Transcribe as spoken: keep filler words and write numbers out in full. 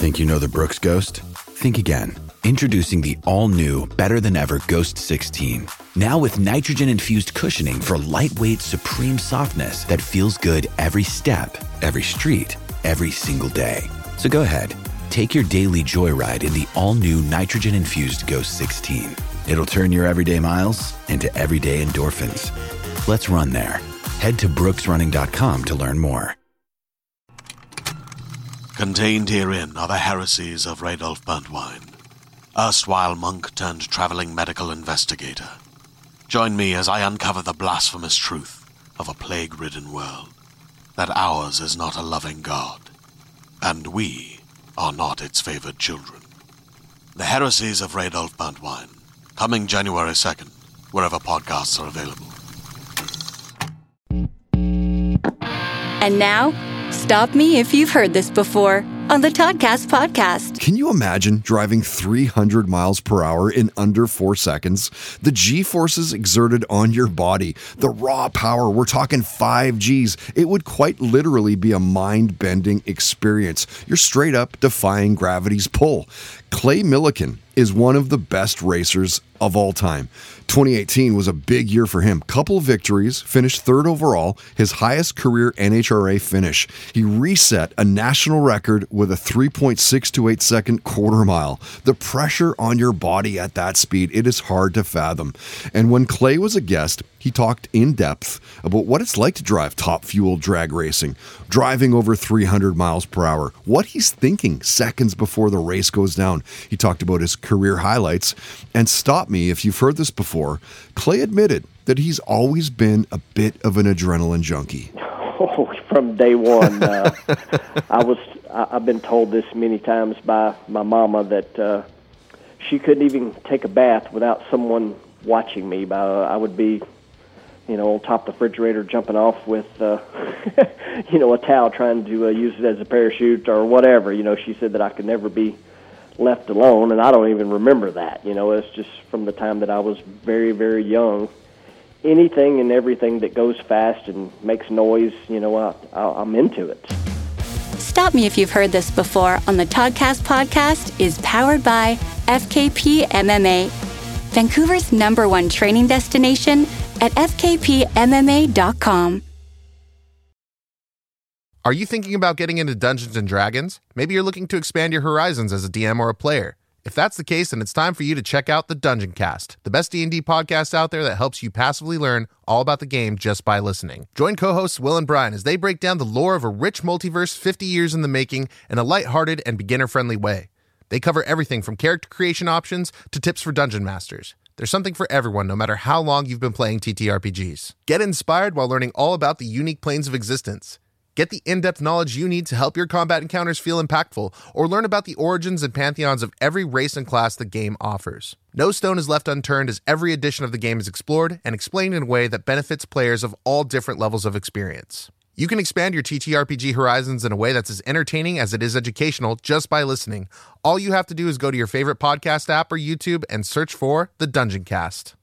Think you know the Brooks Ghost? Think again. Introducing the all-new, better-than-ever Ghost sixteen. Now with nitrogen-infused cushioning for lightweight, supreme softness that feels good every step, every street, every single day. So go ahead, take your daily joyride in the all-new nitrogen-infused Ghost sixteen. It'll turn your everyday miles into everyday endorphins. Let's run there. Head to brooks running dot com to learn more. Contained herein are the heresies of Radolf Burntwine, erstwhile monk turned traveling medical investigator. Join me as I uncover the blasphemous truth of a plague-ridden world, that ours is not a loving God, and we are not its favored children. The heresies of Radolf Burntwine, coming January second, wherever podcasts are available. And now, stop me if you've heard this before on the Toddcast podcast. Can you imagine driving three hundred miles per hour in under four seconds? The G-forces exerted on your body, the raw power, we're talking five Gs. It would quite literally be a mind-bending experience. You're straight up defying gravity's pull. Clay Millican is one of the best racers of all time. twenty eighteen was a big year for him. Couple victories, finished third overall, his highest career N H R A finish. He reset a national record with a three point six two eight second quarter mile. The pressure on your body at that speed, it is hard to fathom. And when Clay was a guest, he talked in depth about what it's like to drive top fuel drag racing, driving over three hundred miles per hour, what he's thinking seconds before the race goes down. He talked about his career highlights. And stop me if you've heard this before, Clay admitted that he's always been a bit of an adrenaline junkie. Oh, from day one. Uh, I was, I, I've been told this many times by my mama that uh, she couldn't even take a bath without someone watching me. Uh, I would be, you know, on top of the refrigerator jumping off with, uh, you know, a towel trying to uh, use it as a parachute or whatever. You know, she said that I could never be left alone, and I don't even remember that. You know, it's just from the time that I was very, very young. Anything and everything that goes fast and makes noise, you know, I, I, I'm into it. Stop me if you've heard this before on the Toddcast podcast is powered by F K P M M A, Vancouver's number one training destination at f k p m m a dot com. Are you thinking about getting into Dungeons and Dragons? Maybe you're looking to expand your horizons as a D M or a player. If that's the case, then it's time for you to check out the Dungeon Cast, the best D and D podcast out there that helps you passively learn all about the game just by listening. Join co-hosts Will and Brian as they break down the lore of a rich multiverse fifty years in the making in a lighthearted and beginner-friendly way. They cover everything from character creation options to tips for dungeon masters. There's something for everyone, no matter how long you've been playing T T R P Gs. Get inspired while learning all about the unique planes of existence. Get the in-depth knowledge you need to help your combat encounters feel impactful, or learn about the origins and pantheons of every race and class the game offers. No stone is left unturned as every edition of the game is explored and explained in a way that benefits players of all different levels of experience. You can expand your T T R P G horizons in a way that's as entertaining as it is educational just by listening. All you have to do is go to your favorite podcast app or YouTube and search for The Dungeon Cast.